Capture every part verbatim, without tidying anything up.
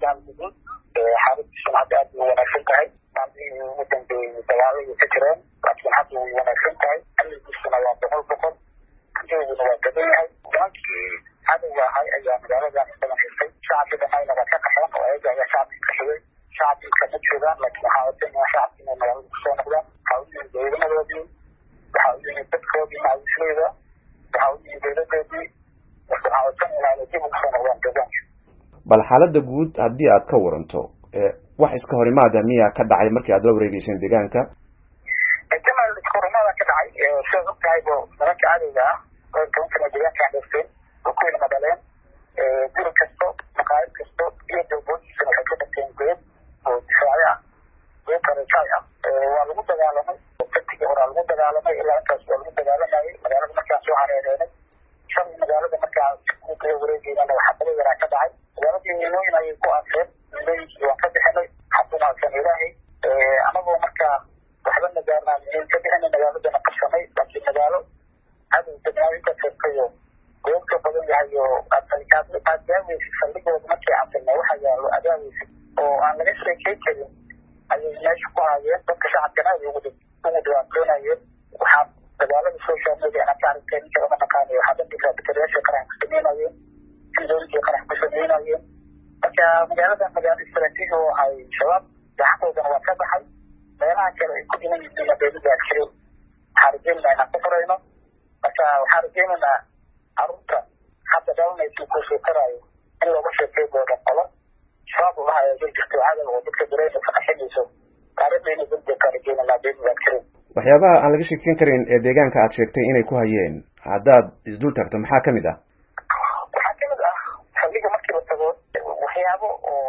galmudug xaaladdiisu hadda aad u wanaagsan tahay maalmihii ugu dambeeyey dagaaladii ka jireen laakiin hadda way wanaagsan tahay amnigiisuna waa boqol boqol adiguna waa badan yahay nimankii cadowga ahay ayaa magaaladan badan haystay shacabka dhanayna waa ka qaxeen oo ayaga ayaa shacabka kaxiyey shacabka ma joogaan laakiin waxaa wadanaya shacabka inay magaalada kusoo noqdaan waxaa u yimid ciidamadoodii waxaa u yimid dadkoodii macawisleeda waxaa u yimid dowladoodii waxaa wadanaya inay dib ugu soo noqdaan deegaanka. bal xaaladda guud haddii aad ka waranto wax iska horimaada miyaa ka dhacay markii aad la wareegeyseen deegaanka? jamal iska horimaada ka dhacay sidaad og tahaybo nimanka cadowga ah oo tobankana deegaanka hadhaysteen oo ku ilma dhaleen guri kasto maqaayad kasto iyo dowboodiisana waxay ka dhagteen geed oo difaaci ah geed karejaay ah waa lagu dagaalamay dartigii horaa lagu dagaalamay ilaa intaas waa lagu dagaalamayay magaalada markaan soo hareereenay shalay magaalada markaa kula wareegeynana waxaa bala yaraa ka dhacay magaaladii miinooyin ayay ku aaseen miinooyinkii waan ka bixinay xadumaadsan ilaahay anagoo markaa waxba nagaarnaa miin ka bixinay magaaladana qabsanay laakiin magaalo cadow degmooyinka firkayo goobka badan yahay oo aadaaweysid saldhigooda markii casilna waxa yaalo adaaweysid oo aan laga sheekay karin ayay meesha ku haayeen dadka shacabkana ay ugu dhibaatoonayeen waxaa magaalada social media ana ka aragtay ninka uma naqaanayo waxaa dadka bakariyaasha qarax ku sameynayeen sidooyinkii qarax ku sameynayeen marka magaalada magaalo istaraatiiji oo ahay shabaab gacantoodana waa ka baxay meelaha kale ay ku dhiman yihiin beelidaa jirin waxaa rajeynaynaa inaan ku furayno marka waxaa rajeynaynaa carruurta hadda dhalanaysa kusoo karaayo in looga sheekay doono qolo shabaab ulaha ayaa jir jirto cadow oo dadka dareynaysa qaxinayso taariikhdayna dulda ka rajeynaynaa beelidaa jirin. waxyaabaha aan laga sheekeyn karin ee deegaanka aad sheegtay inay ku hayeen haddaad isdul tagto maxaa kamid ah? waxaa kamid ah saldhiga markii la tago waxyaabo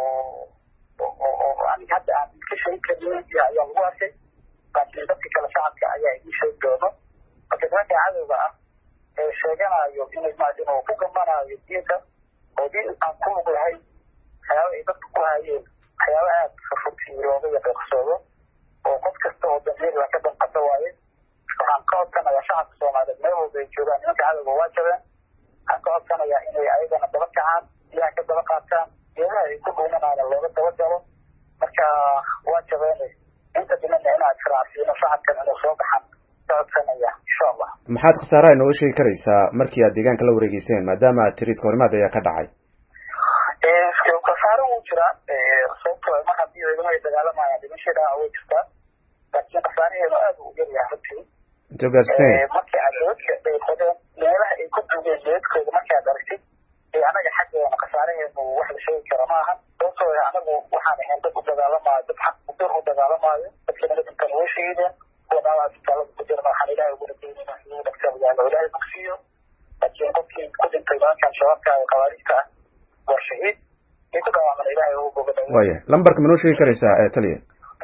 oo oo aniga hadda aan ka sheegi karin ayaa lagu arkay laakiin dadka kale shacabka ayaa idin sheegi doono marka nimanka cadowga ah ee sheeganayo inay maadin oo ku gambanayo diinta oo diin aan ku lug lahayn waxyaaba ay dadka ku hayeen waxyaaba aad furfurtii looga yaqiiqsoodo oo qof kasta oo dambiil ka danqada waaye waxaan ka codsanayaa shacabka soomaaliyeed meel walba ay joogaan nimanka cadowga waa jabeen waxaan ka codsanayaa inay ayagana daba kacaan ilaha ka daba qaataan geedaha ay ku dhuumanaana looga daba jabo marka waa jabeene inta dhimana inaad israacsiino shacabkan inuu soo baxan ka codsanaya insha allah. maxaad khasaaraha inooga sheegi karaysaa markii aad deegaanka la wareegeyseen maadaama aad tiri iska horimaad ayaa ka dhacay? khasaaro wuu jiraa sababtoo mar haddii ciidamo ay dagaalamayaan dhimashadaa way jirtaa laakiin khasaaraheedu aad u yaryahay runtii. intee gaarsiiseen? markii aad doodka ay qodeen meelaha ay ku duugeen doodkooda markii aad aragtid ee anaga xaggeena khasaaraheenu wax la sheegi kara ma aha sababtoo anagu waxaan ahayn dad u dagaalamaayo dad xaq udur u dagaalamaayo dadka nabadinkan way sheegeen kuwa dhaawaa isbitaalada ku jirna waxaan ilaahay ugu rajeynayna inuu dhagtayaalo ilaahay bogsiiyo laakiin qofkii ku dhintay nimankan shabaabka ee khawaarijta ah war shahiid ay ku dhaawaaman ilaahay ugu bogadhay. waaya lambarka ma noo sheegi karaysaa ee taliya?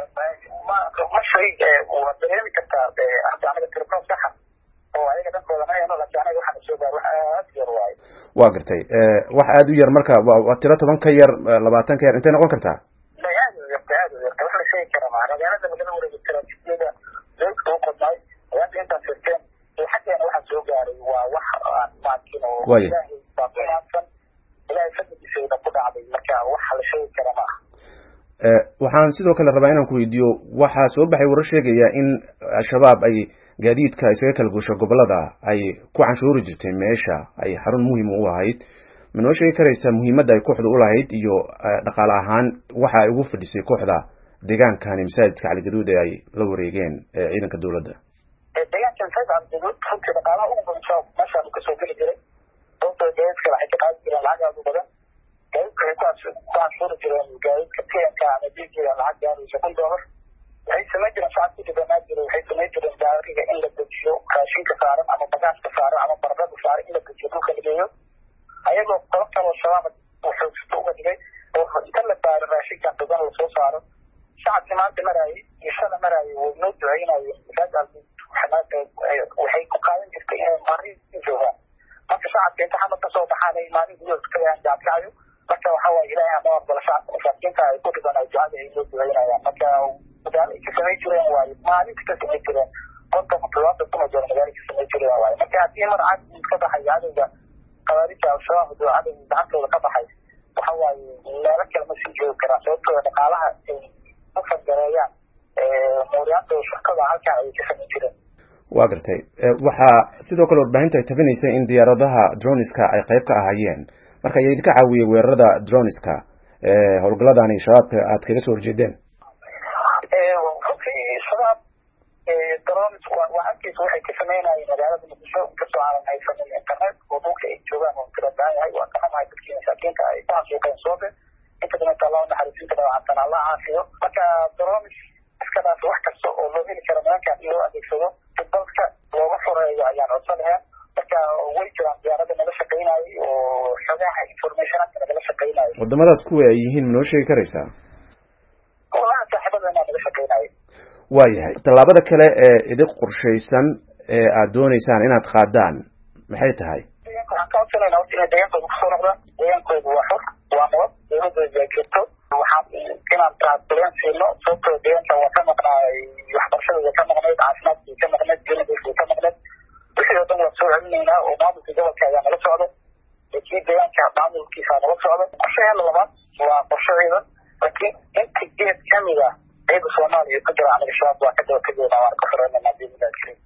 ma shay waa dareemi kartaa hadda anaga tirkood saxa oo ayaga dhankooda ma hayno laakiin anaga waxaan soo gaar wax aad yar waaye. waa gartay wax aad u yar marka waa tiro toban ka yar labaatan ka yar intay noqon kartaa? aad u yarta aad u yarta wax la sheegi kara maa magaalada magala wareegi tiraajiyada doodka u qodnay ayaanta intaad firteen iyo xaggeena waxaa soo gaaray waa wax aan maakin oo ilaahay baa kumaadsan ilaahay fadligiisayna ku dhacday marka wax la sheegi kara ma aha. waxaan sidoo kale rabaa inaan ku weydiiyo waxaa soo baxay warar sheegaya in al-shabaab ay gaadiidka isaga kala guusho gobolada ay ku canshuuri jirtay meesha ay xarun muhiim u ahayd ma noo sheegi karaysaa muhiimadda ay kooxda u lahayd iyo dhaqaale ahaan waxa ay ugu fadhisay kooxda deegaankani masaajidka caligaduud ee ay la wareegeen ciidanka dowladda? deegaanka masaajidka caligaduud runtii dhaqaalaha ugu badan shabaab meeshaan kasoo geli jiray sababtoo gaadiidka waxay ka qaadi jireen lacag aad u badan gaadiidka waxay ku canshuuri jireen gaadiidka tiyanka ama diijiga lacag gaaraysa kun doolar waxay samayn jireen shacabku dhibanaa jiray waxay samayn jireen gaariga in la dejiyo raashinka saaran ama bagaashka saaran ama baradhada saaran in la dejiyo dhulka la geeyo ayagoo qolo kaloo shabaab xoogsato uga dhigay oo inta la saaro raashinkan badan lasoo saaro shacabkii maanta maraayay iyo shala maraayay way noo duceynayeen waxay ku qaadan jirtay inay maalin joogaan marka shacabka inta xamad kasoo baxaan ay maalin gudood ka yaan jaabkacayo marka waxa waaye ilaahay ama aqbala shacabka masaakiinta ay ku dhiban ay ducada ay noo duceynayaan marka magaalo ay ka samayn jireen waaye maalinta ka samayn jireen konton todobaatan kuma jiro magaalo ka samayn jireen waaye marka haddii mar cad ka baxay cadowga khawaarijta al-shabaab oo cadowga gacantooda ka baxay waxa waaye meelo kale ma sii joogi karaan sababtooda dhaqaalaha ay u fangareeyaan muuriyaanta shirkada halkaa ay ka samayn jireen. waa gartay waxaa sidoo kale warbaahinta ay tabinaysay in diyaaradaha droniska ay qayb ka ahaayeen marka ayaa idinka caawiyey weerarada droniska howlgaladani shabaabka aad kaga soo horjeedeen? runtii shabaab drones waa halkiisa waxay ka sameynayeen magaalada muqdisho inkastoo aanan haysanin internet oo dhulka ay joogaan oo kala baahan yahay waa ka xumahay dadkii masaakiinta ay ku hasuuqeen soobe inta dambenta allah unaxariisinta dhawacantan allah caafiyo. marka drones iska dhaaf wax kasta oo loo heli karo nimankaan in loo adeegsado si dalka looga fureeyo ayaan codsan lahayn. marka way jiraan diyaarada nala shaqeynayay oo xogaha informationaka nagala shaqeynayay. wadamadaas kuwa ay yihiin ma noo sheegi karaysaa? walahi saaxiibadana nala shaqeynayay. waayahay tallaabada kale ee idin qorshaysan ee aad dooneysaan inaad qaadaan maxay tahay? waxaan ka codsanayna horta inay deegaankooda kusoo noqdaan. deegaankooda waa xor waa nabad dowladooda ay jirto. waxaan inaan taatuleen siino sababtoo deegaanka waa ka maqnaay waxbarashada way ka maqnayd caafimaadka way ka maqnayd jiladiis way ka maqnayd wixii oo dhan waa soo celinaynaa oo maamulka gobolka ayaa nala socdo kii deegaanka maamulkiisa nala socdo. qorshaheena labaad waa qorsho ciidan laakiin inta geed kamid ah ciida soomaaliya ku jira aniga shabaab waa ka daba tegeynaa waan ka xoreynanaa biidnillahi kariim.